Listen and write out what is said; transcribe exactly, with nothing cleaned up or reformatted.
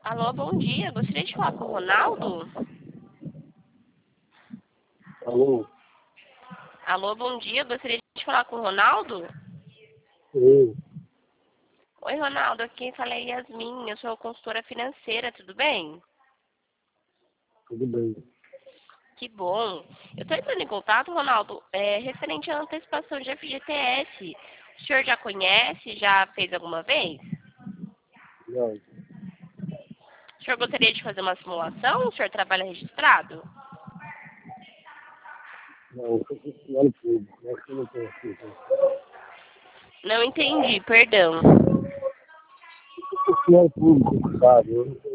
Alô, bom dia. Gostaria de falar com o Ronaldo? Alô? Alô, bom dia. Gostaria de falar com o Ronaldo? Sim, Oi, Ronaldo. Aqui quem fala é Yasmin. Eu sou consultora financeira, tudo bem? tudo bem. Que bom. Eu estou entrando em contato, Ronaldo, é, referente à antecipação de F G T S. O senhor já conhece? Já fez alguma vez? Não, O senhor gostaria de fazer uma simulação? O senhor trabalha registrado? não, eu sou funcionário público, acho que eu não tenho assim. Não entendi, perdão. Eu sou funcionário público, sabe? Eu não